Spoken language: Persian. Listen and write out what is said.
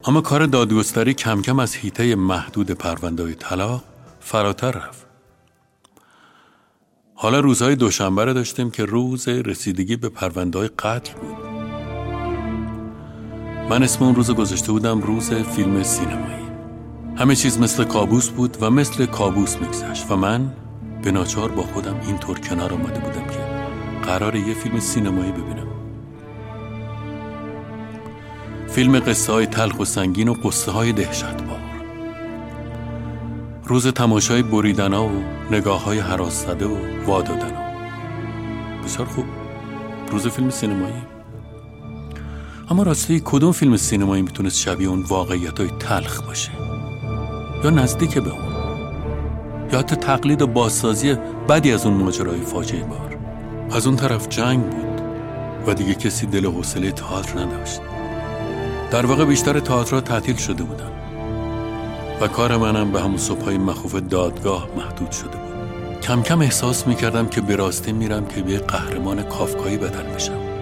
اما کار دادگستری کم کم از حیطه محدود پرونده‌های طلاق فراتر رفت. حالا روزهای دوشنبه را داشتیم که روز رسیدگی به پرونده‌های قتل بود. من اسم اون روز گذاشته بودم روز فیلم سینمایی. همه چیز مثل کابوس بود و مثل کابوس میگذشت و من به ناچار با خودم اینطور کنار آمده بودم که قراره یه فیلم سینمایی ببینم. فیلم قصه های تلخ و سنگین و قصه های دهشتبار. روز تماشای بریدنا و نگاه های هراس زده و وادادنا. بسیار خوب، روز فیلم سینمایی. اما راستی کدوم فیلم سینمایی میتونست شبیه اون واقعیت های تلخ باشه؟ یا نزدیک به اون؟ یا حتی تقلید و بازسازی بدی از اون ماجرای فاجعه بار؟ از اون طرف جنگ بود و دیگه کسی دل و حوصله تئاتر نداشت. در واقع بیشتر تئاترها تعطیل شده بودن و کار منم به همون صبحای مخوف دادگاه محدود شده بود. کم کم احساس میکردم که به راستی میرم که به قهرمان کافکایی بدل بشم.